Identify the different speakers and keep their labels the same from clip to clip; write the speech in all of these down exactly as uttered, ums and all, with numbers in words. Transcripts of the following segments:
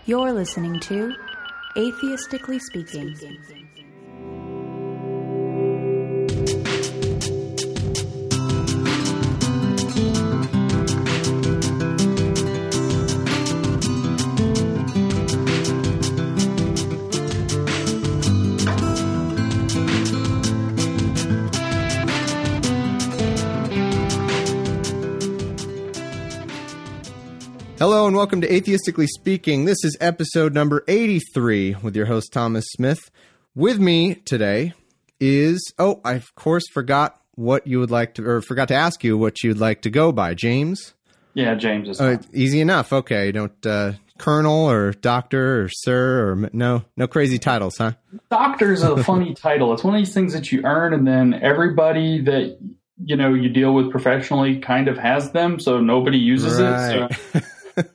Speaker 1: You're listening to Atheistically Speaking.
Speaker 2: Hello and welcome to Atheistically Speaking. This is episode number eighty-three with your host Thomas Smith. With me today is, oh, I of course forgot what you would like to, or forgot to ask you what you'd like to go by. James?
Speaker 3: Yeah, James is
Speaker 2: uh, easy enough. Okay, don't, uh, Colonel or Doctor or Sir or no, no crazy titles, huh?
Speaker 3: Doctor's a funny title. It's one of these things that you earn and then everybody that, you know, you deal with professionally kind of has them, so nobody uses
Speaker 2: right.
Speaker 3: it. So.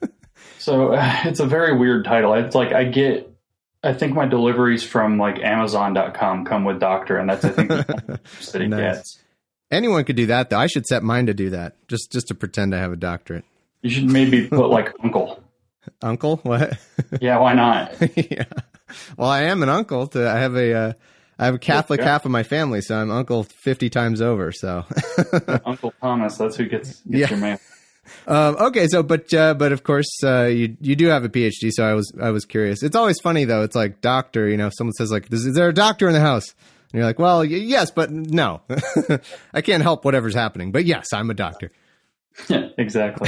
Speaker 3: So uh, it's a very weird title. It's like I get, I think my deliveries from like Amazon dot com come with Doctor, and that's I think the that it
Speaker 2: nice.
Speaker 3: gets.
Speaker 2: Anyone could do that, though. I should set mine to do that, just just to pretend I have a doctorate.
Speaker 3: You should maybe put like Uncle.
Speaker 2: Uncle? What?
Speaker 3: Yeah, why not?
Speaker 2: Yeah. Well, I am an uncle. To I have a uh, I have a Catholic
Speaker 3: yeah.
Speaker 2: half of my family, so I'm uncle fifty times over. So
Speaker 3: Uncle Thomas, that's who gets, gets
Speaker 2: yeah.
Speaker 3: your mail.
Speaker 2: Um, okay, so but uh, but of course uh, you you do have a P H D, so I was I was curious. It's always funny though. It's like doctor, you know, if someone says like, "Is, is there a doctor in the house?" And you're like, "Well, y- yes, but no, I can't help whatever's happening. But yes, I'm a doctor."
Speaker 3: Yeah, exactly.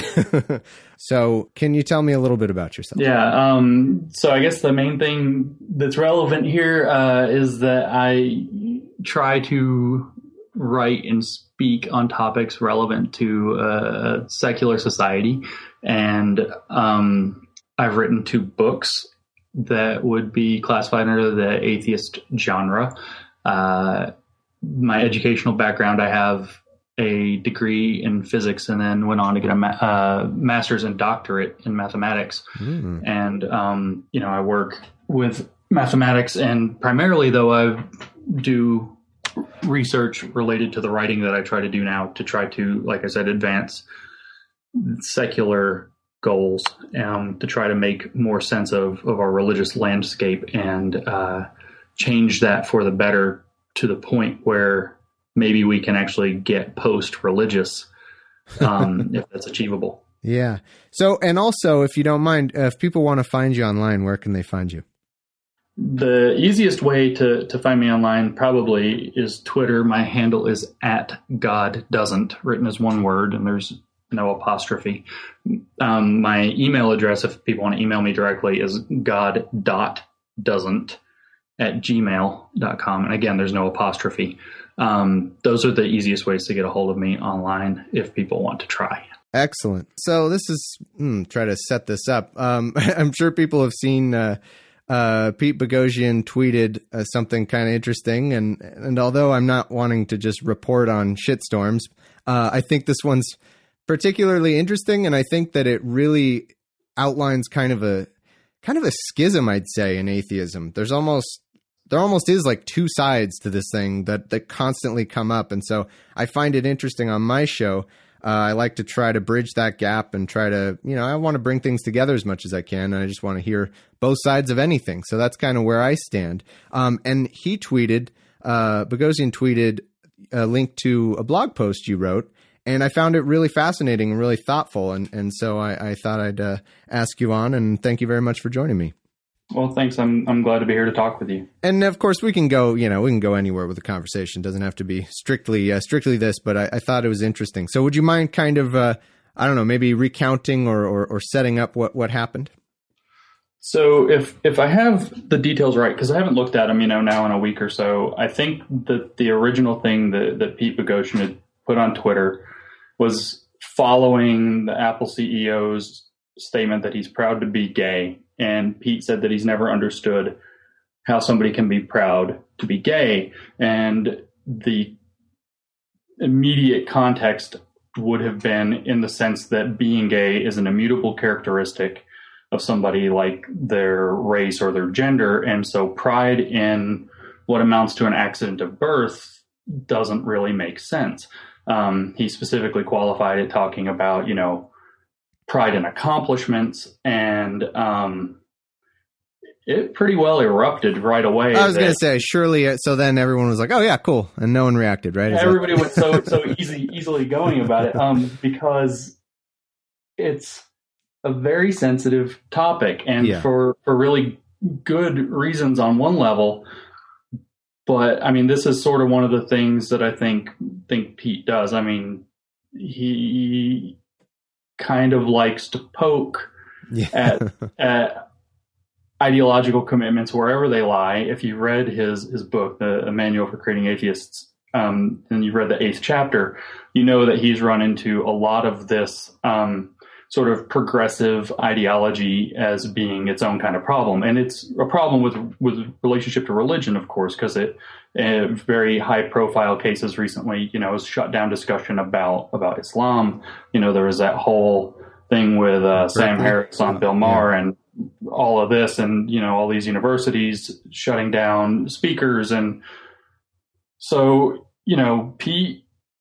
Speaker 2: So, can you tell me a little bit about yourself?
Speaker 3: Yeah. Um, so I guess the main thing that's relevant here uh, is that I try to write and speak on topics relevant to uh, secular society. And um, I've written two books that would be classified under the atheist genre. Uh, my educational background, I have a degree in physics and then went on to get a ma- uh, master's and doctorate in mathematics. Mm. And, um, you know, I work with mathematics, and primarily though I do research related to the writing that I try to do now to try to, like I said, advance secular goals, um, to try to make more sense of, of our religious landscape and uh, change that for the better to the point where maybe we can actually get post-religious, um, if that's achievable.
Speaker 2: Yeah. So, and also, if you don't mind, uh, if people want to find you online, where can they find you?
Speaker 3: The easiest way to, to find me online probably is Twitter. My handle is at God Doesn't, written as one word, and there's no apostrophe. Um, my email address, if people want to email me directly, is god dot doesn't at gmail dot com. And again, there's no apostrophe. Um, those are the easiest ways to get a hold of me online if people want to try.
Speaker 2: Excellent. So this is, hmm, try to set this up. Um, I'm sure people have seen uh, uh, Pete Boghossian tweeted uh, something kind of interesting. And, and although I'm not wanting to just report on shitstorms, uh, I think this one's particularly interesting. And I think that it really outlines kind of a kind of a schism, I'd say, in atheism. There's almost There almost is like two sides to this thing that, that constantly come up. And so I find it interesting on my show. Uh, I like to try to bridge that gap and try to, you know, I want to bring things together as much as I can. And I just want to hear both sides of anything. So that's kind of where I stand. Um, and he tweeted, uh, Boghossian tweeted a link to a blog post you wrote. And I found it really fascinating and really thoughtful. And, and so I, I thought I'd uh, ask you on, and thank you very much for joining me.
Speaker 3: Well, thanks. I'm I'm glad to be here to talk with you.
Speaker 2: And of course, we can go. You know, we can go anywhere with the conversation. It doesn't have to be strictly uh, strictly this. But I, I thought it was interesting. So, would you mind kind of, uh, I don't know, maybe recounting or, or or setting up what what happened?
Speaker 3: So, if if I have the details right, because I haven't looked at them, you know, now in a week or so, I think that the original thing that that Pete Boghossian had put on Twitter was following the Apple C E O's statement that he's proud to be gay. And Pete said that he's never understood how somebody can be proud to be gay. And the immediate context would have been in the sense that being gay is an immutable characteristic of somebody, like their race or their gender. And so pride in what amounts to an accident of birth doesn't really make sense. Um, he specifically qualified it talking about, you know, pride in accomplishments and um, it pretty well erupted right away.
Speaker 2: I was going to say, surely, uh, so then everyone was like, oh, yeah, cool. And no one reacted, right? Is
Speaker 3: everybody
Speaker 2: that...
Speaker 3: was so so easy, easily going about it um, because it's a very sensitive topic, and yeah. for, for really good reasons on one level. But, I mean, this is sort of one of the things that I think think Pete does. I mean, he kind of likes to poke yeah. at at ideological commitments wherever they lie. If you read his his book, the Manual for Creating Atheists, um, and you've read the eighth chapter, you know that he's run into a lot of this um, sort of progressive ideology as being its own kind of problem. And it's a problem with with relationship to religion, of course, because it uh, very high profile cases recently, you know, has shut down discussion about about Islam. You know, there was that whole thing with uh, Sam Harris on Bill Maher yeah. and all of this, and, you know, all these universities shutting down speakers. And so, you know, Pete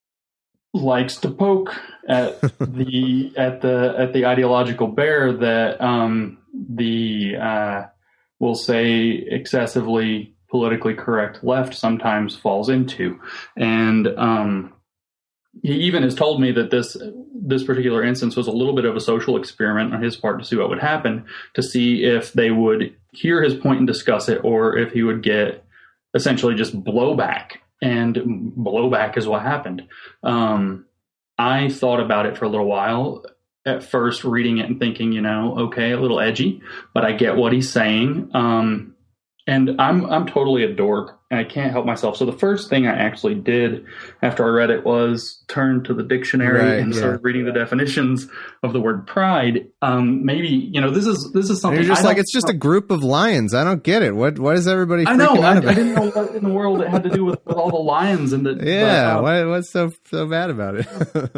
Speaker 3: likes to poke at the at the at the ideological bear that um, the uh, we'll say excessively politically correct left sometimes falls into, and um, he even has told me that this this particular instance was a little bit of a social experiment on his part to see what would happen, to see if they would hear his point and discuss it, or if he would get essentially just blowback. And blowback is what happened. Um, I thought about it for a little while, at first reading it and thinking, you know, okay, a little edgy, but I get what he's saying. Um, and I'm I'm totally a dork, and I can't help myself. So the first thing I actually did after I read it was turn to the dictionary right, and yeah. started reading the definitions of the word pride. Um, maybe, you know, this is this is something.
Speaker 2: And you're just I like, it's just a group of lions. I don't get it. What what is everybody?
Speaker 3: I know.
Speaker 2: Freaking
Speaker 3: I,
Speaker 2: out about?
Speaker 3: I didn't know what in the world it had to do with, with all the lions and the
Speaker 2: yeah.
Speaker 3: But, um,
Speaker 2: what, what's so so bad about it?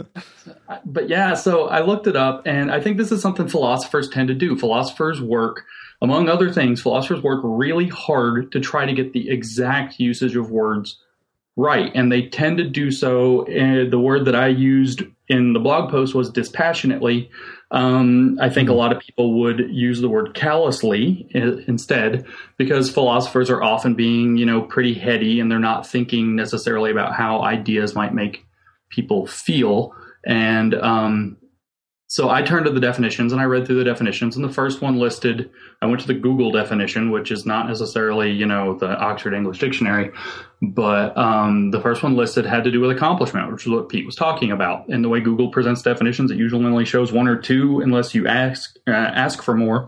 Speaker 3: But yeah, so I looked it up, and I think this is something philosophers tend to do. Philosophers work, among other things, philosophers work really hard to try to get the exact usage of words right. And they tend to do so. Uh, the word that I used in the blog post was dispassionately. Um, I think a lot of people would use the word callously I- instead, because philosophers are often being, you know, pretty heady, and they're not thinking necessarily about how ideas might make people feel. And um, so I turned to the definitions, and I read through the definitions, and the first one listed, I went to the Google definition, which is not necessarily, you know, the Oxford English Dictionary, but um, the first one listed had to do with accomplishment, which is what Pete was talking about. And the way Google presents definitions, it usually only shows one or two unless you ask uh, ask for more.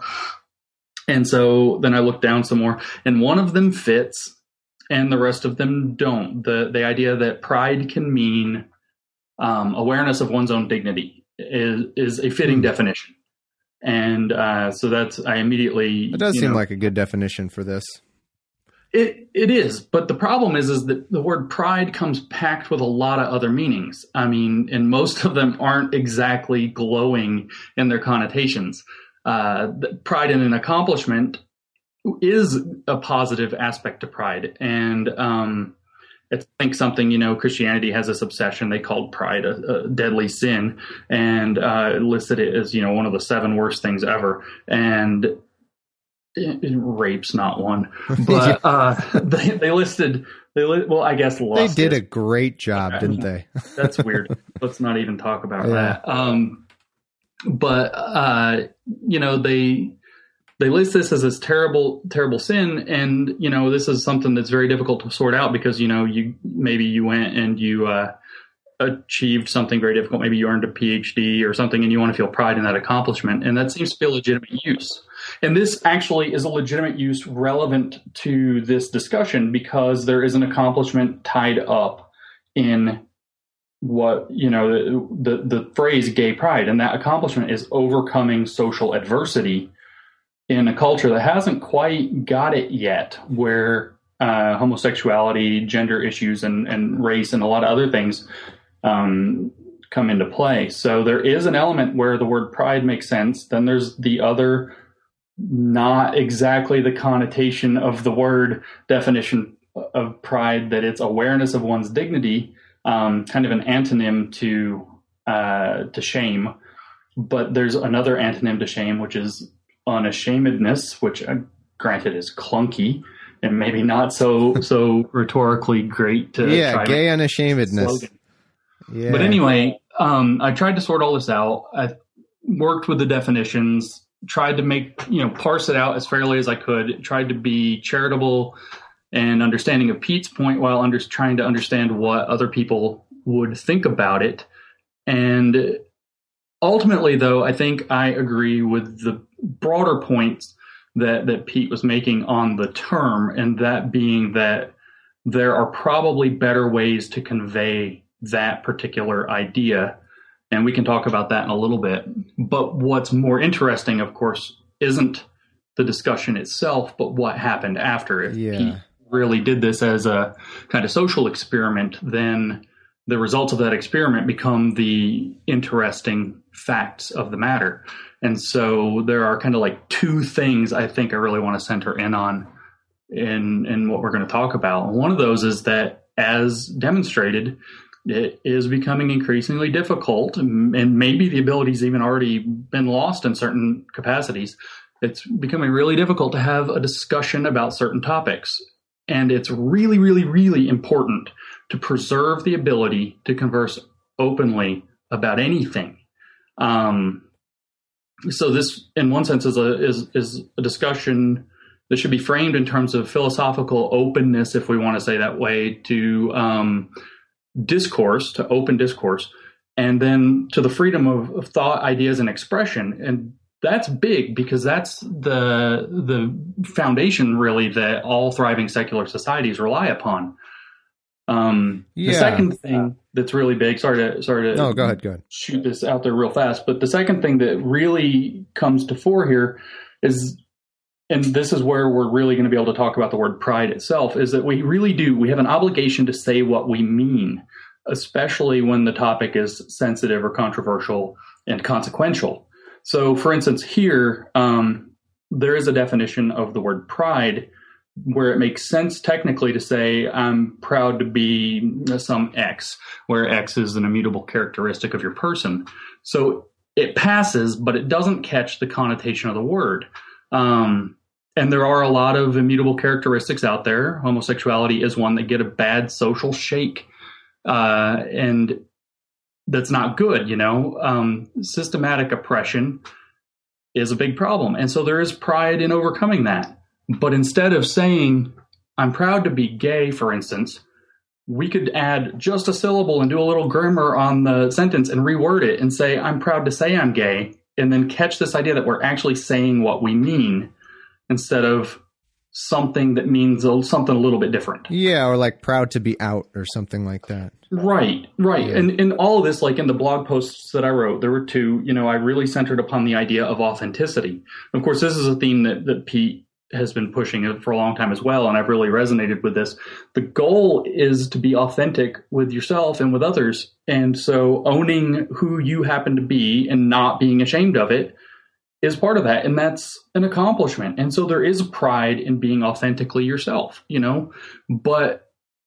Speaker 3: And so then I looked down some more, and one of them fits, and the rest of them don't. The the idea that pride can mean um, awareness of one's own dignity is is a fitting mm. definition. And uh, so that's, I immediately...
Speaker 2: It does seem
Speaker 3: know,
Speaker 2: like a good definition for this.
Speaker 3: It It is, but the problem is, is that the word pride comes packed with a lot of other meanings. I mean, and most of them aren't exactly glowing in their connotations. Uh, pride in an accomplishment is a positive aspect to pride. And um, I think something, you know, Christianity has this obsession. They called pride a, a deadly sin, and uh, listed it as, you know, one of the seven worst things ever. And it, it, rape's not one, but uh, they, they listed, they li- well, I guess lust
Speaker 2: they did
Speaker 3: is,
Speaker 2: a great job,
Speaker 3: okay.
Speaker 2: didn't they?
Speaker 3: That's weird. Let's not even talk about
Speaker 2: yeah.
Speaker 3: that. Um, but, uh, you know, they... They list this as this terrible, terrible sin. And, you know, this is something that's very difficult to sort out because, you know, you maybe you went and you uh, achieved something very difficult. Maybe you earned a P H D or something, and you want to feel pride in that accomplishment. And that seems to be a legitimate use. And this actually is a legitimate use relevant to this discussion because there is an accomplishment tied up in what, you know, the, the, the phrase gay pride. And that accomplishment is overcoming social adversity in a culture that hasn't quite got it yet, where uh, homosexuality, gender issues, and, and race and a lot of other things um, come into play. So there is an element where the word pride makes sense. Then there's the other, not exactly the connotation of the word definition of pride, that it's awareness of one's dignity, um, kind of an antonym to uh, to shame. But there's another antonym to shame, which is unashamedness, which I granted is clunky and maybe not so so rhetorically great to
Speaker 2: yeah,
Speaker 3: try
Speaker 2: gay
Speaker 3: to
Speaker 2: unashamedness. Yeah.
Speaker 3: But anyway, um, I tried to sort all this out. I worked with the definitions, tried to make, you know, parse it out as fairly as I could, tried to be charitable and understanding of Pete's point while under, trying to understand what other people would think about it. And ultimately, though, I think I agree with the broader points that, that Pete was making on the term, and that being that there are probably better ways to convey that particular idea. And we can talk about that in a little bit. But what's more interesting, of course, isn't the discussion itself, but what happened after. If
Speaker 2: yeah.
Speaker 3: Pete really did this as a kind of social experiment, then the results of that experiment become the interesting facts of the matter. And so there are kind of like two things I think I really want to center in on in, in what we're going to talk about. One of those is that, as demonstrated, it is becoming increasingly difficult, and maybe the ability's even already been lost in certain capacities. It's becoming really difficult to have a discussion about certain topics. And it's really, really, really important to preserve the ability to converse openly about anything. Um, so this, in one sense, is a is is a discussion that should be framed in terms of philosophical openness, if we want to say that way, to um, discourse, to open discourse, and then to the freedom of, of thought, ideas, and expression. And that's big, because that's the the foundation, really, that all thriving secular societies rely upon. Um,
Speaker 2: yeah.
Speaker 3: The second thing that's really big, sorry to sorry to
Speaker 2: no, go ahead, go ahead.
Speaker 3: shoot this out there real fast, but the second thing that really comes to fore here is, and this is where we're really going to be able to talk about the word pride itself, is that we really do, we have an obligation to say what we mean, especially when the topic is sensitive or controversial and consequential. So, for instance, here, um, there is a definition of the word pride where it makes sense technically to say, I'm proud to be some X, where X is an immutable characteristic of your person. So it passes, but it doesn't catch the connotation of the word. Um, and there are a lot of immutable characteristics out there. Homosexuality is one that get a bad social shake. Uh, and that's not good, you know. Um, systematic oppression is a big problem. And so there is pride in overcoming that. But instead of saying, I'm proud to be gay, for instance, we could add just a syllable and do a little grammar on the sentence and reword it and say, I'm proud to say I'm gay, and then catch this idea that we're actually saying what we mean instead of something that means something a little bit different.
Speaker 2: Yeah, or like proud to be out or something like that.
Speaker 3: Right, right.
Speaker 2: Yeah.
Speaker 3: And in all of this, like in the blog posts that I wrote, there were two, you know, I really centered upon the idea of authenticity. Of course, this is a theme that, that Pete has been pushing it for a long time as well, and I've really resonated with this. The goal is to be authentic with yourself and with others. And so owning who you happen to be and not being ashamed of it is part of that. And that's an accomplishment. And so there is pride in being authentically yourself, you know, but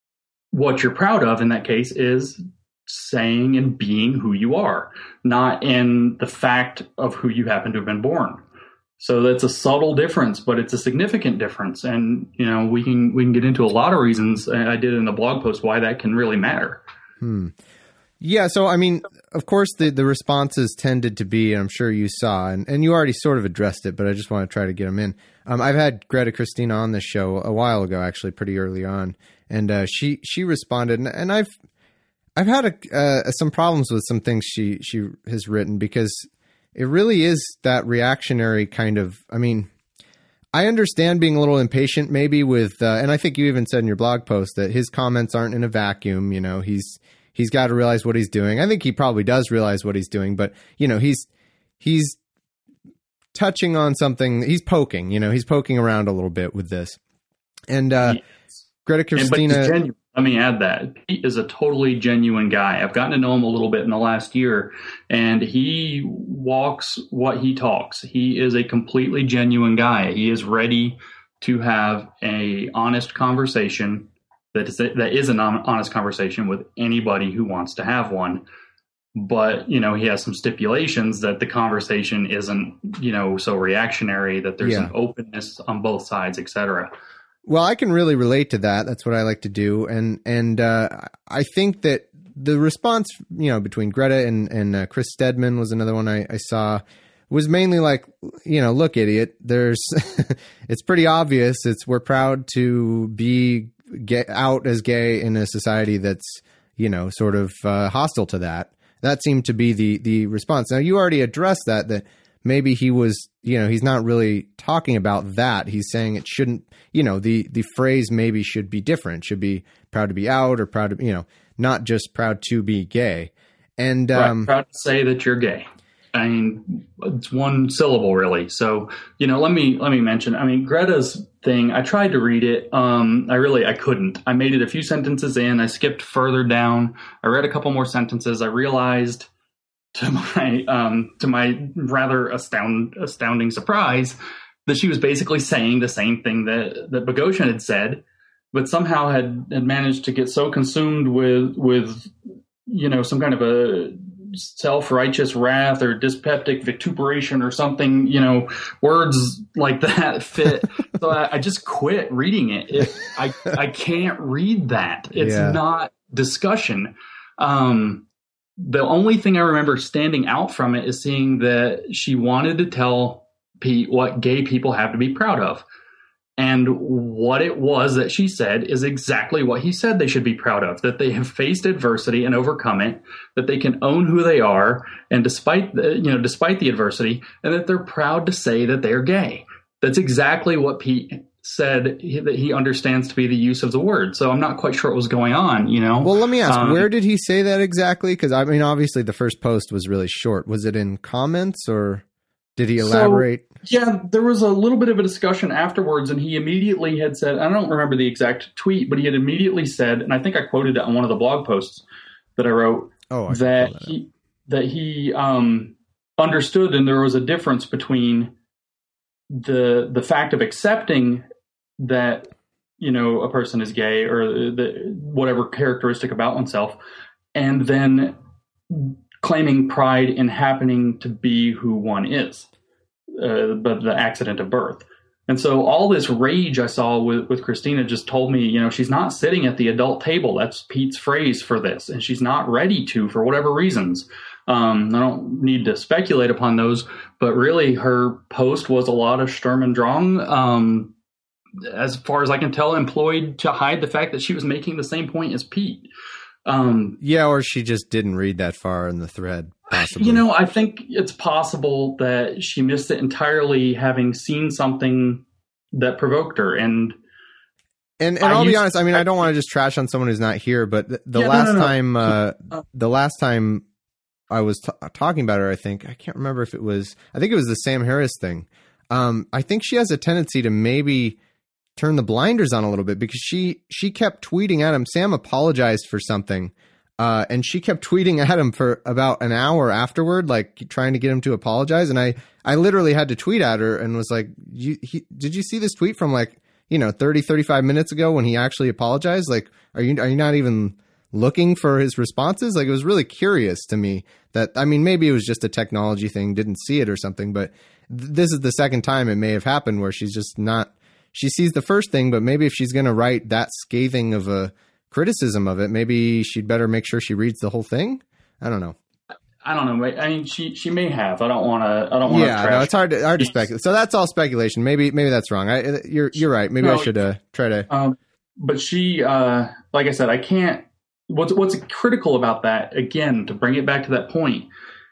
Speaker 3: what you're proud of in that case is saying and being who you are, not in the fact of who you happen to have been born. So that's a subtle difference, but it's a significant difference. And, you know, we can we can get into a lot of reasons, I did in the blog post, why that can really matter.
Speaker 2: Hmm. Yeah. So, I mean, of course, the, the responses tended to be, I'm sure you saw, and, and you already sort of addressed it, but I just want to try to get them in. Um, I've had Greta Christina on this show a while ago, actually, pretty early on. And uh, she she responded, and, and I've I've had a, uh, some problems with some things she, she has written, because it really is that reactionary kind of, I mean, I understand being a little impatient maybe with, uh, and I think you even said in your blog post that his comments aren't in a vacuum. You know, he's, he's got to realize what he's doing. I think he probably does realize what he's doing, but you know, he's, he's touching on something, he's poking, you know, he's poking around a little bit with this. And, uh, yes. Greta Christina,
Speaker 3: and, let me add that Pete is a totally genuine guy. I've gotten to know him a little bit in the last year, and he walks what he talks. He is a completely genuine guy. He is ready to have a honest conversation that is, that is an honest conversation with anybody who wants to have one. but, you know, he has some stipulations that the conversation isn't, you know, so reactionary, that there's
Speaker 2: Yeah.
Speaker 3: an openness on both sides, et cetera.
Speaker 2: Well, I can really relate to that. That's what I like to do. And, and, uh, I think that the response, you know, between Greta and, and, uh, Chris Stedman was another one I, I saw, was mainly like, you know, look, idiot, there's, it's pretty obvious. It's, we're proud to be get out as gay in a society that's, you know, sort of, uh, hostile to that. That seemed to be the, the response. Now, you already addressed that, that maybe he was, you know, he's not really talking about that. He's saying it shouldn't, you know, the, the phrase maybe should be different, should be proud to be out or proud to, you know, not just proud to be gay. And, um,
Speaker 3: right, proud to say that you're gay. I mean, it's one syllable really. So, you know, let me, let me mention, I mean, Greta's thing, I tried to read it. Um, I really, I couldn't. I made it a few sentences in, I skipped further down. I read a couple more sentences. I realized to my, um, to my rather astound, astounding surprise that she was basically saying the same thing that, that Boghossian had said, but somehow had, had managed to get so consumed with, with, you know, some kind of a self-righteous wrath or dyspeptic vituperation or something, you know, words like that fit. So I, I just quit reading it. it I, I can't read that. It's
Speaker 2: Yeah.
Speaker 3: not discussion. Um, the only thing I remember standing out from it is seeing that she wanted to tell Pete what gay people have to be proud of. And what it was that she said is exactly what he said they should be proud of, that they have faced adversity and overcome it, that they can own who they are, and despite the, you know, despite the adversity, and that they're proud to say that they're gay. That's exactly what Pete said he, that he understands to be the use of the word. So I'm not quite sure what was going on, you know.
Speaker 2: Well, let me ask,
Speaker 3: um,
Speaker 2: where did he say that exactly? Because, I mean, obviously the first post was really short. Was it in comments or did he elaborate?
Speaker 3: So, yeah, there was a little bit of a discussion afterwards, and he immediately had said, I don't remember the exact tweet, but he had immediately said, and I think I quoted it on one of the blog posts that I wrote,
Speaker 2: Oh, I
Speaker 3: that
Speaker 2: that
Speaker 3: he that he um, understood, and there was a difference between the the fact of accepting that, you know, a person is gay or the, whatever characteristic about oneself, and then claiming pride in happening to be who one is, uh, but the accident of birth. And so all this rage I saw with, with Christina just told me, you know, she's not sitting at the adult table. That's Pete's phrase for this. And she's not ready to, for whatever reasons. Um, I don't need to speculate upon those, but really her post was a lot of Sturm und Drang, um, as far as I can tell, employed to hide the fact that she was making the same point as Pete. Um,
Speaker 2: yeah, or she just didn't read that far in the thread, possibly.
Speaker 3: You know, I think it's possible that she missed it entirely, having seen something that provoked her. And
Speaker 2: and, and
Speaker 3: I
Speaker 2: I'll be
Speaker 3: used-
Speaker 2: honest, I mean, I don't want to just trash on someone who's not here, but the, the
Speaker 3: Yeah, no,
Speaker 2: last
Speaker 3: no, no.
Speaker 2: time, uh,
Speaker 3: Uh,
Speaker 2: the last time I was t- talking about her, I think, I can't remember if it was, I think it was the Sam Harris thing. Um, I think she has a tendency to maybe turn the blinders on a little bit, because she she kept tweeting at him. Sam apologized for something, uh, and she kept tweeting at him for about an hour afterward, like trying to get him to apologize. And I I literally had to tweet at her and was like, you, he, did you see this tweet from like, you know, thirty, thirty-five minutes ago when he actually apologized? Like, are you are you not even looking for his responses? Like, it was really curious to me that, I mean, maybe it was just a technology thing, didn't see it or something, but th- this is the second time it may have happened where she's just not, she sees the first thing, but maybe if she's going to write that scathing of a criticism of it, maybe she'd better make sure she reads the whole thing. I don't know.
Speaker 3: I don't know. I mean, she she may have. I don't want to. I don't want to.
Speaker 2: Yeah,
Speaker 3: trash.
Speaker 2: no, it's hard to hard to speculate. So that's all speculation. Maybe maybe that's wrong. I, you're you're right. Maybe
Speaker 3: No,
Speaker 2: I should uh, try to.
Speaker 3: Um, but she, uh, like I said, I can't. What's what's critical about that? Again, to bring it back to that point,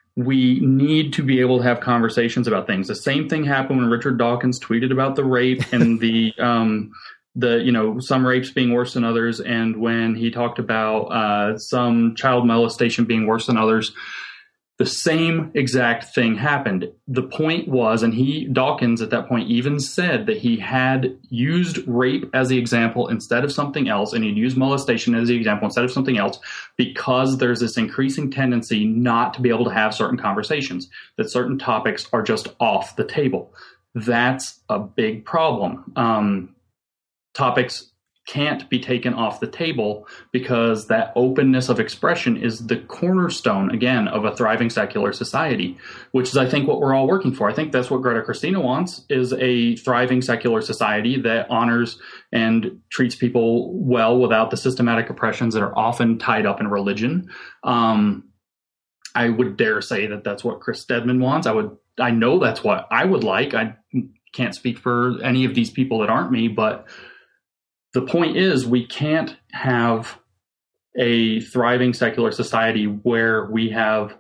Speaker 3: we need to be able to have conversations about things. The same thing happened when Richard Dawkins tweeted about the rape and the um, the you know some rapes being worse than others, and when he talked about uh, some child molestation being worse than others. The same exact thing happened. The point was, and he, Dawkins at that point even said that he had used rape as the example instead of something else, and he'd used molestation as the example instead of something else, because there's this increasing tendency not to be able to have certain conversations, that certain topics are just off the table. That's a big problem. Um, topics can't be taken off the table, because that openness of expression is the cornerstone, again, of a thriving secular society, which is, I think, what we're all working for. I think that's what Greta Christina wants, is a thriving secular society that honors and treats people well without the systematic oppressions that are often tied up in religion. Um, I would dare say that that's what Chris Stedman wants. I would, I know that's what I would like. I can't speak for any of these people that aren't me, but the point is, we can't have a thriving secular society where we have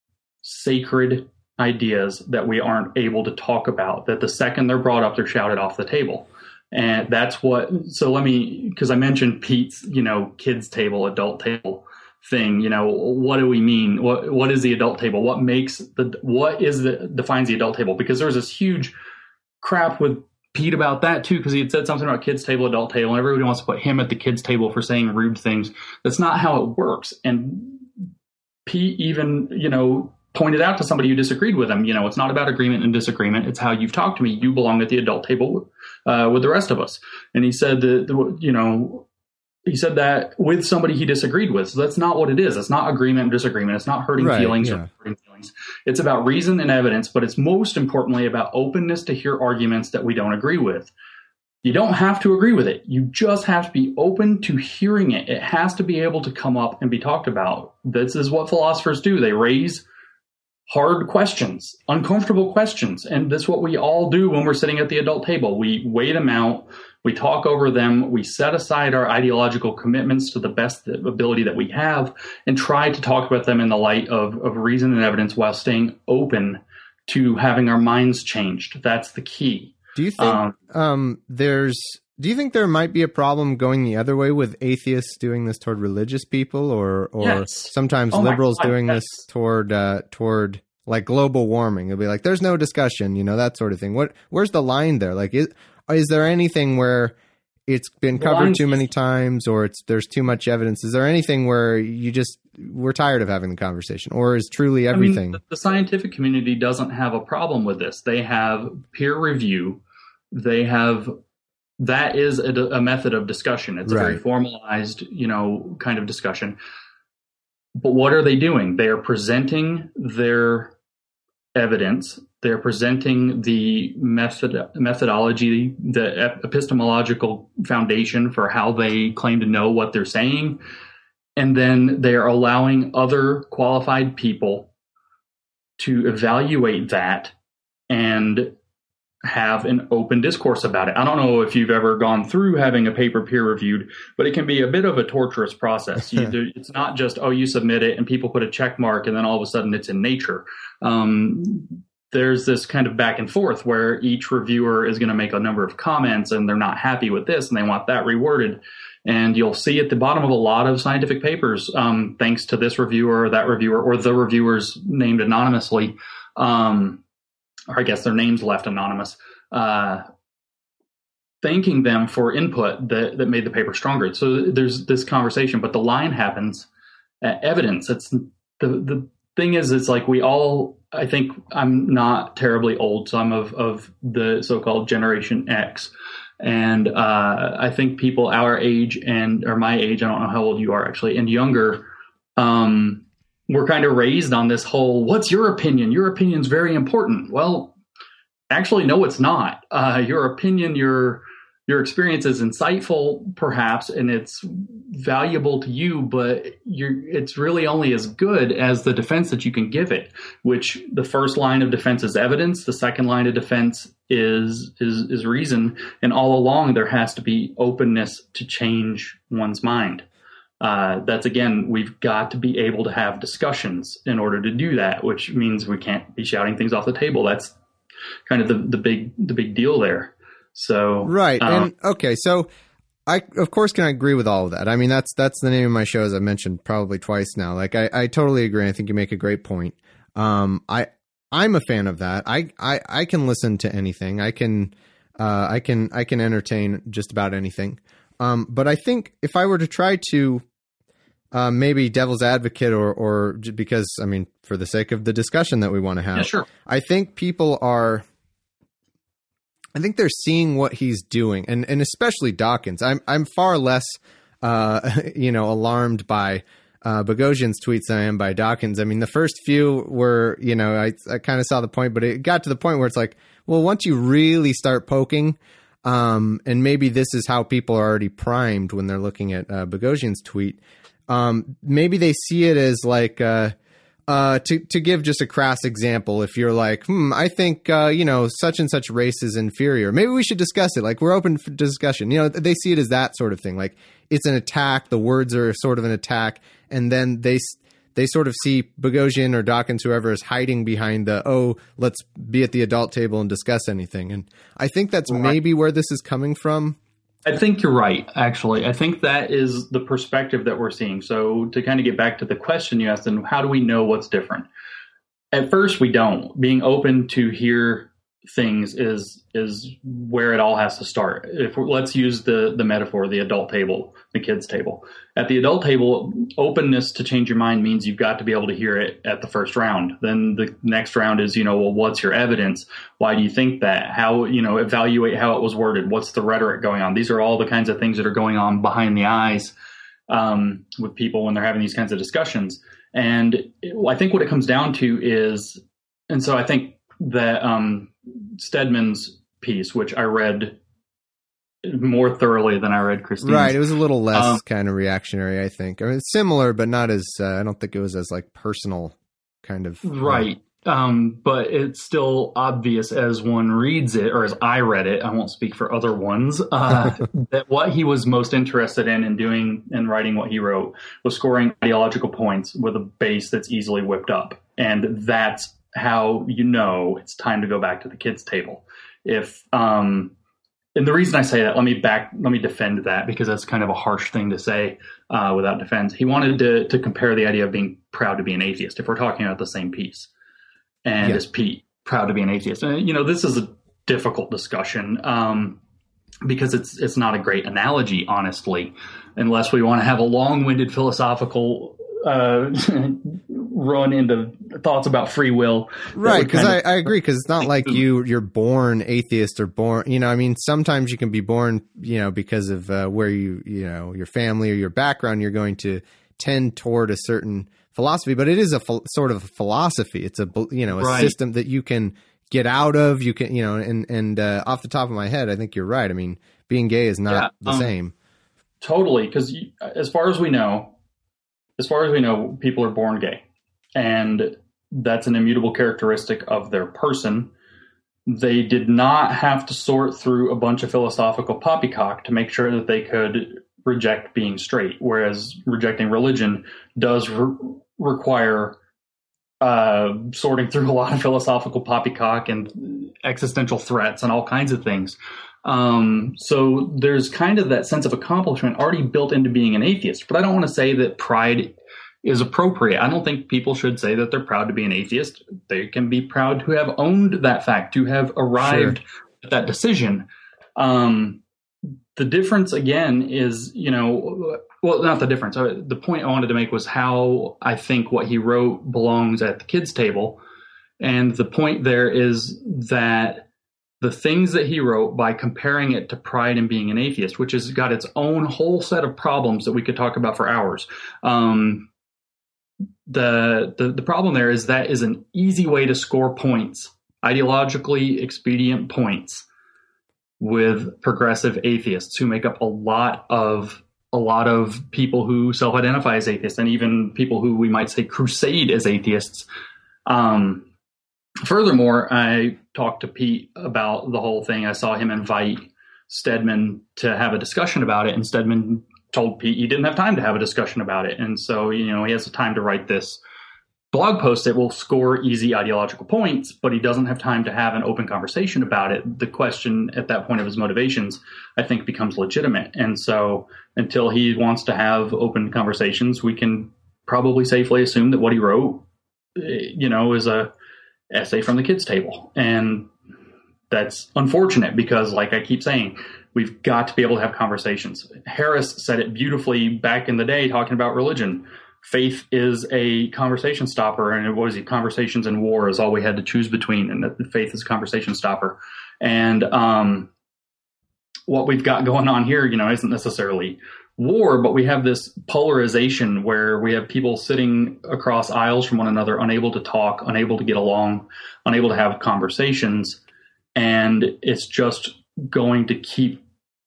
Speaker 3: sacred ideas that we aren't able to talk about, that the second they're brought up, they're shouted off the table. And that's what, so let me, because I mentioned Pete's, you know, kids table, adult table thing, you know, what do we mean? What What is the adult table? What makes the, what is the, defines the adult table? Because there's this huge crap with Pete about that too, because he had said something about kids table, adult table, and everybody wants to put him at the kids table for saying rude things. That's not how it works. And Pete even, you know, pointed out to somebody who disagreed with him, you know, it's not about agreement and disagreement. It's how you've talked to me. You belong at the adult table uh, with the rest of us. And he said that, you know, he said that with somebody he disagreed with. So that's not what it is. It's not agreement and disagreement. It's not hurting
Speaker 2: right,
Speaker 3: feelings
Speaker 2: yeah.
Speaker 3: or hurting feelings. It's about reason and evidence, but it's most importantly about openness to hear arguments that we don't agree with. You don't have to agree with it. You just have to be open to hearing it. It has to be able to come up and be talked about. This is what philosophers do. They raise hard questions, uncomfortable questions. And that's what we all do when we're sitting at the adult table. We weigh them out. We talk over them. We set aside our ideological commitments to the best ability that we have and try to talk about them in the light of, of reason and evidence while staying open to having our minds changed. That's the key.
Speaker 2: Do you think um, um, there's, do you think there might be a problem going the other way with atheists doing this toward religious people, or, or
Speaker 3: yes.
Speaker 2: sometimes
Speaker 3: oh
Speaker 2: liberals
Speaker 3: God,
Speaker 2: doing
Speaker 3: yes.
Speaker 2: this toward, uh, toward like global warming? It'll be like, there's no discussion, you know, that sort of thing. What, where's the line there? Like, is, is there anything where it's been covered too many times, or it's, there's too much evidence? Is there anything where you just, we're tired of having the conversation, or is truly everything?
Speaker 3: I mean, the, the scientific community doesn't have a problem with this. They have peer review. They have, that is a, a method of discussion. It's a
Speaker 2: right.
Speaker 3: very formalized, you know, kind of discussion. But what are they doing? They are presenting their evidence. They're presenting the method methodology, the epistemological foundation for how they claim to know what they're saying. And then they are allowing other qualified people to evaluate that and have an open discourse about it. I don't know if you've ever gone through having a paper peer reviewed, but it can be a bit of a torturous process. You, it's not just, oh, you submit it and people put a check mark and then all of a sudden it's in Nature. Um, there's this kind of back and forth where each reviewer is going to make a number of comments and they're not happy with this and they want that reworded. And you'll see at the bottom of a lot of scientific papers, um, thanks to this reviewer or that reviewer or the reviewers named anonymously, um, or I guess their names left anonymous, uh, thanking them for input that, that made the paper stronger. So there's this conversation, but the line happens at evidence. It's the, the thing is, it's like we all, I think I'm not terribly old, so I'm of, of the so-called Generation X. And uh, I think people our age and, or my age, I don't know how old you are actually, and younger, um, we're kind of raised on this whole, what's your opinion? Your opinion's very important. Well, actually, no, it's not. Uh, your opinion, your your experience is insightful, perhaps, and it's valuable to you, but you're, it's really only as good as the defense that you can give it, which the first line of defense is evidence. The second line of defense is is, is reason. And all along, there has to be openness to change one's mind. Uh, that's, again, we've got to be able to have discussions in order to do that, which means we can't be shouting things off the table. That's kind of the, the big the big deal there. So
Speaker 2: right.
Speaker 3: Um,
Speaker 2: and okay, so I of course can agree with all of that. I mean, that's that's the name of my show, as I mentioned probably twice now. Like I, I totally agree. I think you make a great point. Um, I I'm a fan of that. I, I, I can listen to anything. I can uh, I can I can entertain just about anything. Um, but I think if I were to try to uh, maybe devil's advocate or, or because, I mean, for the sake of the discussion that we want to have,
Speaker 3: yeah, sure.
Speaker 2: I think people are, I think they're seeing what he's doing, and, and especially Dawkins. I'm I'm far less, uh, you know, alarmed by uh, Boghossian's tweets than I am by Dawkins. I mean, the first few were, you know, I I kind of saw the point, but it got to the point where it's like, well, once you really start poking, um, and maybe this is how people are already primed when they're looking at uh, Boghossian's tweet. Um, maybe they see it as like. Uh, Uh, to, to give just a crass example, if you're like, hmm, I think, uh, you know, such and such race is inferior, maybe we should discuss it. Like, we're open for discussion. You know, they see it as that sort of thing. Like, it's an attack. The words are sort of an attack. And then they, they sort of see Boghossian or Dawkins, whoever, is hiding behind the, oh, let's be at the adult table and discuss anything. And I think that's right. Maybe where this is coming from.
Speaker 3: I think you're right, actually. I think that is the perspective that we're seeing. So to kind of get back to the question you asked, and how do we know what's different? At first, we don't. Being open to hear things is is where it all has to start. If we're, let's use the the metaphor, the adult table, the kids table. At the adult table, openness to change your mind means you've got to be able to hear it at the first round. Then the next round is, you know, well, what's your evidence? Why do you think that? How, you know, evaluate how it was worded. What's the rhetoric going on? These are all the kinds of things that are going on behind the eyes um, with people when they're having these kinds of discussions. And it, I think what it comes down to is, and so I think that um, Stedman's piece, which I read more thoroughly than I read Christine's.
Speaker 2: Right. It was a little less um, kind of reactionary, I think. I mean, similar, but not as, uh, I don't think it was as like personal kind of.
Speaker 3: Right. Uh, um, but it's still obvious as one reads it, or as I read it, I won't speak for other ones, uh, that what he was most interested in in doing and writing what he wrote was scoring ideological points with a base that's easily whipped up. And that's how you know it's time to go back to the kids' table. If, um, And the reason I say that, let me back, let me defend that, because that's kind of a harsh thing to say uh, without defense. He wanted to to compare the idea of being proud to be an atheist, if we're talking about the same piece. And yeah. Is Pete proud to be an atheist? And, you know, this is a difficult discussion um, because it's it's not a great analogy, honestly, unless we want to have a long-winded philosophical uh, run into thoughts about free will.
Speaker 2: Right, because I, I agree, because it's not like you, you're born atheist or born, you know, I mean, sometimes you can be born, you know, because of uh, where you, you know, your family or your background, you're going to tend toward a certain philosophy, but it is a ph- sort of a philosophy. It's a, you know, a right. system that you can get out of, you can, you know, and, and uh, off the top of my head, I think you're right. I mean, being gay is not yeah, the um, same.
Speaker 3: Totally, because as far as we know, as far as we know, people are born gay. And that's an immutable characteristic of their person. They did not have to sort through a bunch of philosophical poppycock to make sure that they could reject being straight, whereas rejecting religion does re- require uh, sorting through a lot of philosophical poppycock and existential threats and all kinds of things. Um, so there's kind of that sense of accomplishment already built into being an atheist. But I don't want to say that pride is appropriate. I don't think people should say that they're proud to be an atheist. They can be proud to have owned that fact, to have arrived sure. at that decision. Um, the difference, again, is, you know, well, not the difference. The point I wanted to make was how I think what he wrote belongs at the kids' table. And the point there is that the things that he wrote, by comparing it to pride and being an atheist, which has got its own whole set of problems that we could talk about for hours. Um, the, the the problem there is that is an easy way to score points, ideologically expedient points, with progressive atheists who make up a lot of a lot of people who self-identify as atheists, and even people who we might say crusade as atheists. Um, Furthermore, I talked to Pete about the whole thing. I saw him invite Stedman to have a discussion about it, and Stedman told Pete he didn't have time to have a discussion about it. And so, you know, he has the time to write this blog post that will score easy ideological points, but he doesn't have time to have an open conversation about it. The question at that point of his motivations, I think, becomes legitimate. And so until he wants to have open conversations, we can probably safely assume that what he wrote, you know, is a essay from the kids' table. And that's unfortunate because, like I keep saying, we've got to be able to have conversations. Harris said it beautifully back in the day talking about religion. faith is a conversation stopper, and it was conversations and war is all we had to choose between, and that faith is a conversation stopper. And um, what we've got going on here, you know, isn't necessarily war, but we have this polarization where we have people sitting across aisles from one another, unable to talk, unable to get along, unable to have conversations. And it's just going to keep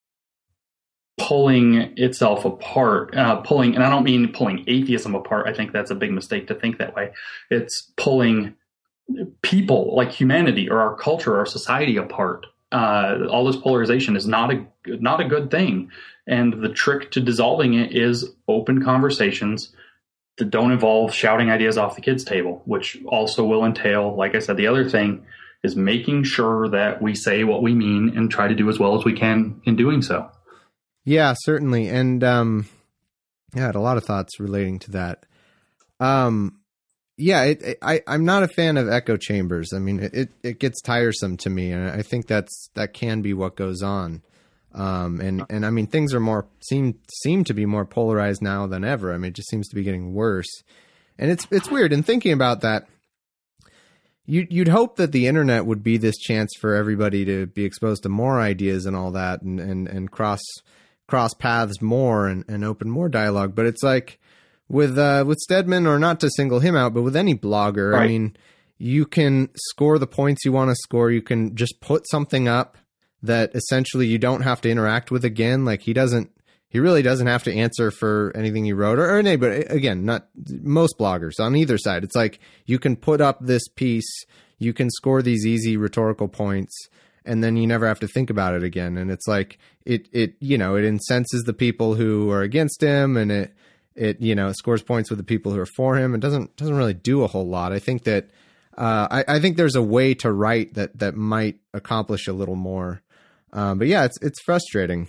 Speaker 3: pulling itself apart, uh, pulling, and I don't mean pulling atheism apart. I think that's a big mistake to think that way. It's pulling people, like humanity or our culture, our society apart. Uh, all this polarization is not a not a good thing. And the trick to dissolving it is open conversations that don't involve shouting ideas off the kids' table, which also will entail, like I said, the other thing is making sure that we say what we mean and try to do as well as we can in doing so.
Speaker 2: Yeah, certainly. And um, yeah, I had a lot of thoughts relating to that. Um, yeah, it, it, I, I'm not a fan of echo chambers. I mean, it, it, it gets tiresome to me, and I think that's that can be what goes on. Um, and, and I mean, things are more seem seem to be more polarized now than ever. I mean, it just seems to be getting worse. And it's it's weird. And thinking about that, you, you'd hope that the internet would be this chance for everybody to be exposed to more ideas and all that, and and, and cross cross paths more and, and open more dialogue. But it's like with uh, with Stedman, or not to single him out, but with any blogger, right. I mean, you can score the points you want to score. You can just put something up that essentially you don't have to interact with again. Like he doesn't, he really doesn't have to answer for anything you wrote, or, or anybody. Again, not most bloggers on either side. It's like you can put up this piece, you can score these easy rhetorical points, and then you never have to think about it again. And it's like it, it, you know, it incenses the people who are against him, and it, it, you know, scores points with the people who are for him. It doesn't doesn't really do a whole lot. I think that uh, I, I think there's a way to write that that might accomplish a little more. Um, but yeah, it's it's frustrating.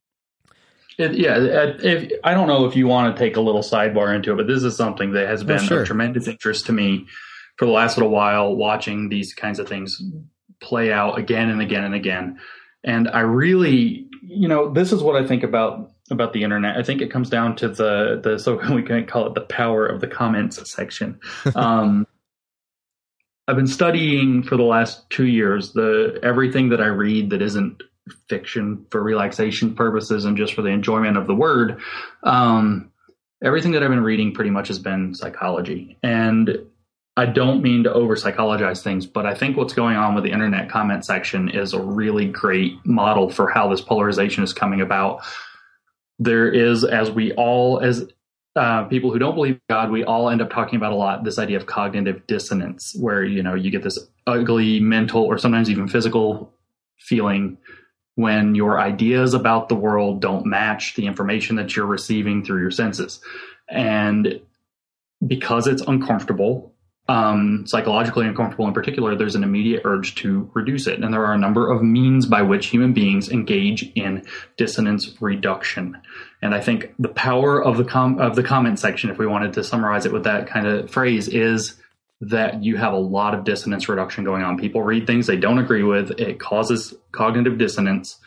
Speaker 3: It, yeah, if, I don't know if you want to take a little sidebar into it, but this is something that has been oh, sure. of tremendous interest to me for the last little while, watching these kinds of things play out again and again and again. And I really, you know, this is what I think about about the internet. I think it comes down to the the so we can call it the power of the comments section. Um, I've been studying for the last two years the everything that I read that isn't fiction for relaxation purposes and just for the enjoyment of the word. Um, everything that I've been reading pretty much has been psychology. And I don't mean to over psychologize things, but I think what's going on with the internet comment section is a really great model for how this polarization is coming about. There is, as we all, as Uh, people who don't believe in God, we all end up talking about a lot, this idea of cognitive dissonance, where, you know, you get this ugly mental or sometimes even physical feeling when your ideas about the world don't match the information that you're receiving through your senses. And because it's uncomfortable, um, psychologically uncomfortable in particular, there's an immediate urge to reduce it. And there are a number of means by which human beings engage in dissonance reduction. And I think the power of the com- of the comment section, if we wanted to summarize it with that kind of phrase, is that you have a lot of dissonance reduction going on. People read things they don't agree with. It causes cognitive dissonance.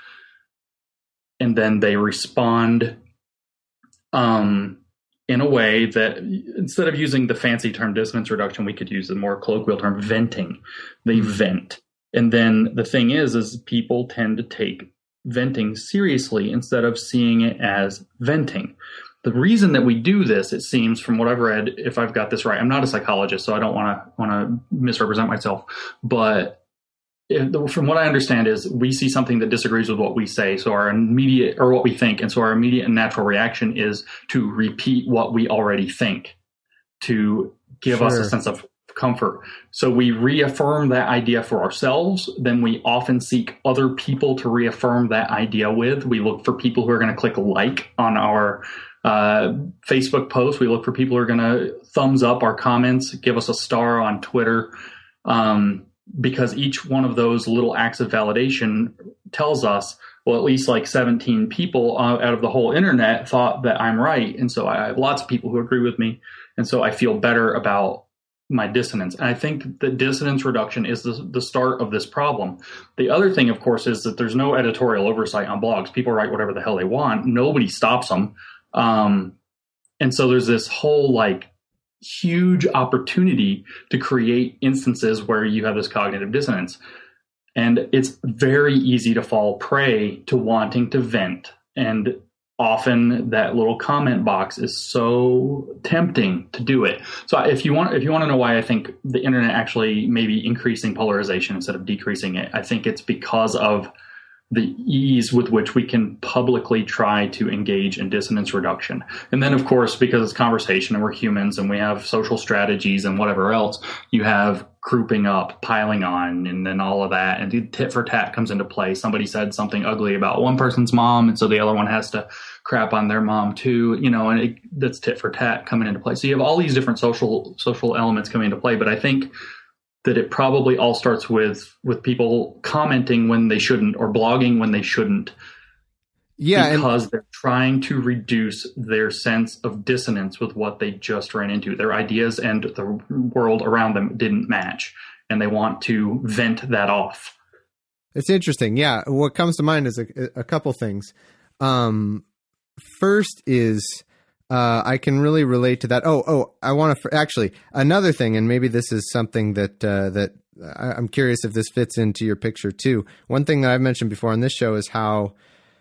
Speaker 3: And then they respond um, in a way that, instead of using the fancy term dissonance reduction, we could use the more colloquial term venting. They mm-hmm. vent. And then the thing is, is people tend to take venting seriously instead of seeing it as venting. The reason that we do this, it seems, from what I've read, if I've got this right, I'm not a psychologist, so I don't want to want to misrepresent myself, but if, from what I understand is we see something that disagrees with what we say, so our immediate, or what we think, and so our immediate and natural reaction is to repeat what we already think, to give sure. us a sense of comfort. So we reaffirm that idea for ourselves. Then we often seek other people to reaffirm that idea with. We look for people who are going to click like on our uh, Facebook post. We look for people who are going to thumbs up our comments, give us a star on Twitter, um, because each one of those little acts of validation tells us, well, at least like seventeen people uh, out of the whole internet thought that I'm right. And so I have lots of people who agree with me. And so I feel better about my dissonance. And I think that dissonance reduction is the, the start of this problem. The other thing, of course, is that there's no editorial oversight on blogs. People write whatever the hell they want. Nobody stops them. Um, and so there's this whole like huge opportunity to create instances where you have this cognitive dissonance. And it's very easy to fall prey to wanting to vent. And often that little comment box is so tempting to do it. So if you want, if you want to know why I think the internet actually may be increasing polarization instead of decreasing it, I think it's because of the ease with which we can publicly try to engage in dissonance reduction. And then, of course, because it's conversation and we're humans and we have social strategies and whatever else, you have grouping up, piling on, and then all of that. And tit for tat comes into play. Somebody said something ugly about one person's mom, and so the other one has to crap on their mom too, you know, and it, that's tit for tat coming into play. So you have all these different social social elements coming into play. But I think that it probably all starts with with people commenting when they shouldn't or blogging when they shouldn't. Yeah, because and- they're trying to reduce their sense of dissonance with what they just ran into. Their ideas and the world around them didn't match, and they want to vent that off.
Speaker 2: It's interesting. Yeah, what comes to mind is a, a couple things. Um, first is uh, I can really relate to that. Oh, oh, I want to actually another thing, and maybe this is something that uh, that I, I'm curious if this fits into your picture too. One thing that I've mentioned before on this show is how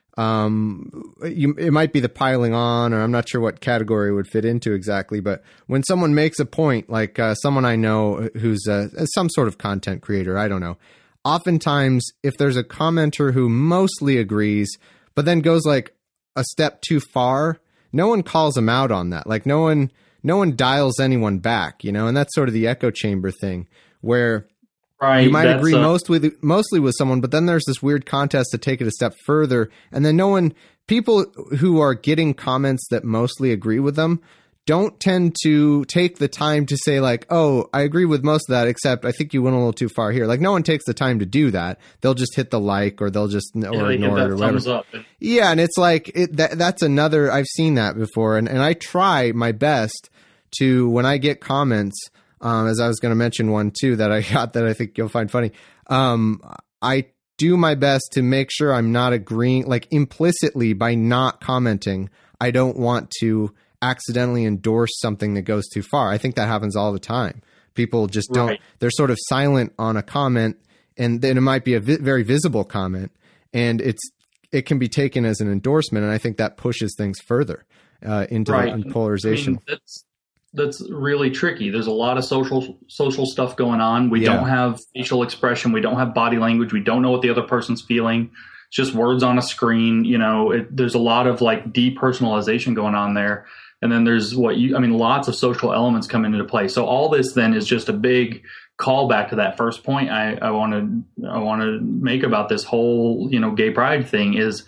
Speaker 2: um, you, it might be the piling on, or I'm not sure what category it would fit into exactly. But when someone makes a point, like uh, someone I know who's uh, some sort of content creator, I don't know. Oftentimes, if there's a commenter who mostly agrees, but then goes like a step too far, no one calls them out on that. Like no one, no one dials anyone back, you know, and that's sort of the echo chamber thing where right, you might agree a- most with, mostly with someone, but then there's this weird contest to take it a step further. And then no one, people who are getting comments that mostly agree with them don't tend to take the time to say like, oh, I agree with most of that, except I think you went a little too far here. Like no one takes the time to do that. They'll just hit the like, or they'll just or
Speaker 3: yeah,
Speaker 2: ignore it or whatever.
Speaker 3: Up.
Speaker 2: Yeah. And it's like, it, that, that's another, I've seen that before. And, and I try my best to, when I get comments, um, as I was going to mention one too, that I got that I think you'll find funny. Um, I do my best to make sure I'm not agreeing, like implicitly by not commenting. I don't want to accidentally endorse something that goes too far. I think that happens all the time. People just don't, right. They're sort of silent on a comment, and then it might be a vi- very visible comment, and it's, it can be taken as an endorsement. And I think that pushes things further uh, into right. the polarization. I mean,
Speaker 3: that's, that's really tricky. There's a lot of social, social stuff going on. We yeah. don't have facial expression. We don't have body language. We don't know what the other person's feeling. It's just words on a screen. You know, it, there's a lot of like depersonalization going on there. And then there's what you, I mean, lots of social elements come into play. So all this then is just a big callback to that first point I, I want to, I want to make about this whole, you know, gay pride thing is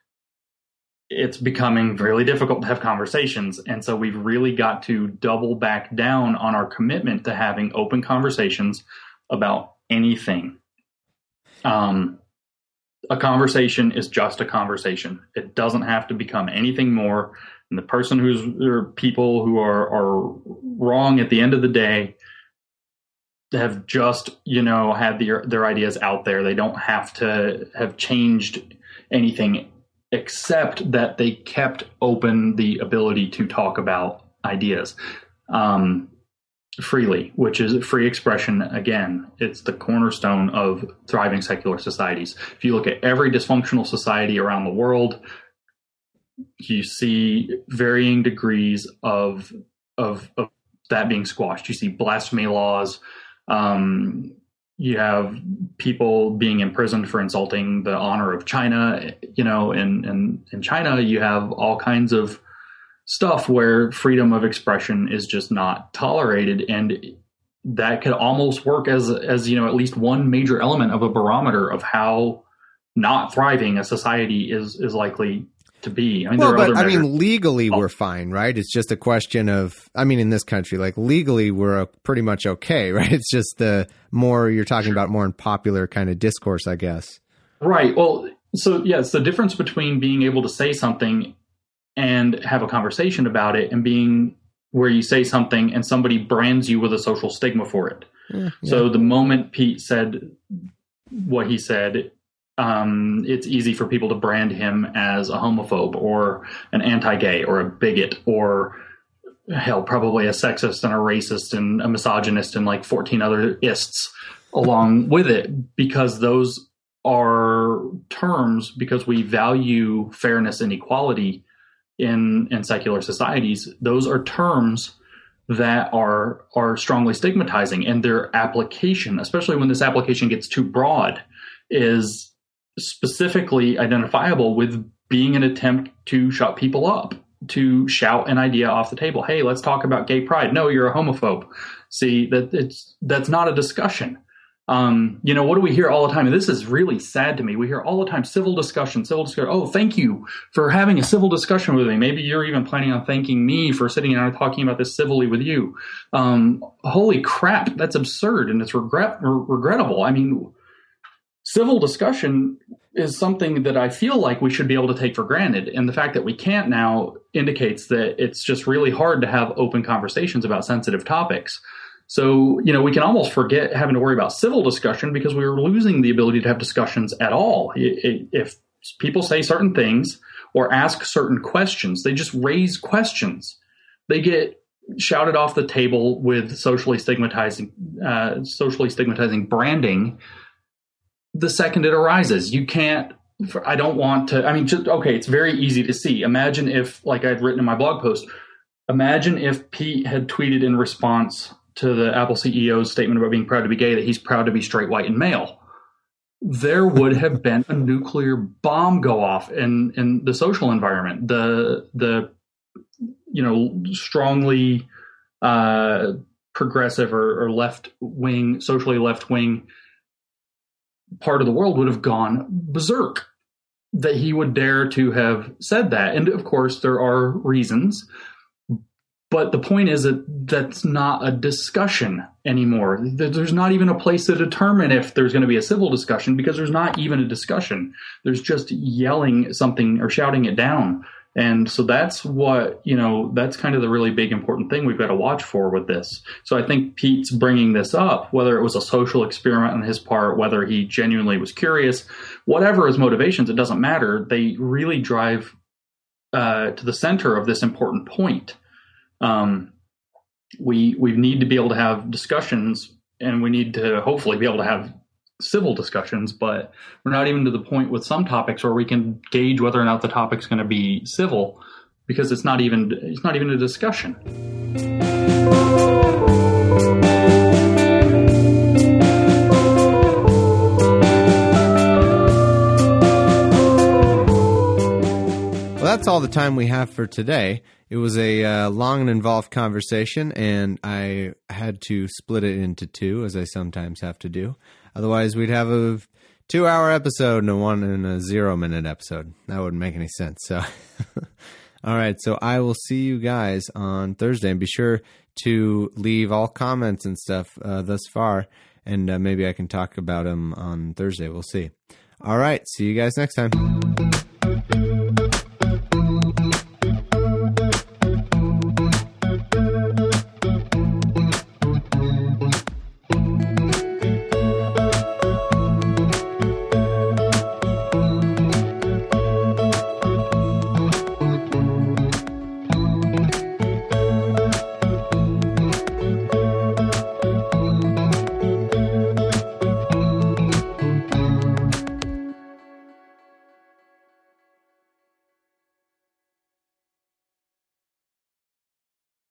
Speaker 3: it's becoming really difficult to have conversations. And so we've really got to double back down on our commitment to having open conversations about anything. Um, a conversation is just a conversation. It doesn't have to become anything more. And the person who's, or people who are, are wrong at the end of the day have just, you know, had their, their ideas out there. They don't have to have changed anything except that they kept open the ability to talk about ideas um, freely, which is free expression. Again, it's the cornerstone of thriving secular societies. If you look at every dysfunctional society around the world, you see varying degrees of, of, of that being squashed. You see blasphemy laws. Um, you have people being imprisoned for insulting the honor of China. You know, in, in, in China, you have all kinds of stuff where freedom of expression is just not tolerated. And that could almost work as, as, you know, at least one major element of a barometer of how not thriving a society is, is likely to be. I mean,
Speaker 2: well, but I mean, legally oh. we're fine, right? It's just a question of, I mean, in this country, like legally we're pretty much okay, right? It's just the more you're talking about more in popular kind of discourse, I guess.
Speaker 3: Right. Well, so yeah, it's the difference between being able to say something and have a conversation about it and being where you say something and somebody brands you with a social stigma for it. Yeah, yeah. So the moment Pete said what he said, Um, it's easy for people to brand him as a homophobe or an anti-gay or a bigot or hell, probably a sexist and a racist and a misogynist and like fourteen other ists along with it, because those are terms, because we value fairness and equality in, in secular societies. Those are terms that are are strongly stigmatizing, and their application, especially when this application gets too broad, is specifically identifiable with being an attempt to shut people up, to shout an idea off the table. Hey, let's talk about gay pride. No, you're a homophobe. See, that it's that's not a discussion. Um, you know, what do we hear all the time? And this is really sad to me. We hear all the time, civil discussion, civil discussion. Oh, thank you for having a civil discussion with me. Maybe you're even planning on thanking me for sitting down and talking about this civilly with you. Um, holy crap, that's absurd, and it's regret r- regrettable. I mean, civil discussion is something that I feel like we should be able to take for granted. And the fact that we can't now indicates that it's just really hard to have open conversations about sensitive topics. So, you know, we can almost forget having to worry about civil discussion because we were losing the ability to have discussions at all. If people say certain things or ask certain questions, they just raise questions, they get shouted off the table with socially stigmatizing, uh, socially stigmatizing branding the second it arises. You can't, I don't want to, I mean, just, okay, it's very easy to see. Imagine if, like I'd written in my blog post, imagine if Pete had tweeted in response to the Apple C E O's statement about being proud to be gay that he's proud to be straight, white, and male. There would have been a nuclear bomb go off in, in the social environment. The, the, you know, strongly uh, progressive or, or left wing, socially left wing part of the world would have gone berserk that he would dare to have said that. And of course, there are reasons. But the point is that that's not a discussion anymore. There's not even a place to determine if there's going to be a civil discussion because there's not even a discussion. There's just yelling something or shouting it down. And so that's what, you know, that's kind of the really big important thing we've got to watch for with this. So I think Pete's bringing this up, whether it was a social experiment on his part, whether he genuinely was curious, whatever his motivations, it doesn't matter. They really drive uh, to the center of this important point. Um, we, we need to be able to have discussions, and we need to hopefully be able to have civil discussions, but we're not even to the point with some topics where we can gauge whether or not the topic's going to be civil, because it's not even, it's not even a discussion.
Speaker 2: That's all the time we have for today. It was a uh, long and involved conversation, and I had to split it into two, as I sometimes have to do. Otherwise, we'd have a two-hour episode and a one and a zero-minute episode. That wouldn't make any sense. So, all right. So I will see you guys on Thursday, and be sure to leave all comments and stuff uh, thus far, and uh, maybe I can talk about them on Thursday. We'll see. All right. See you guys next time.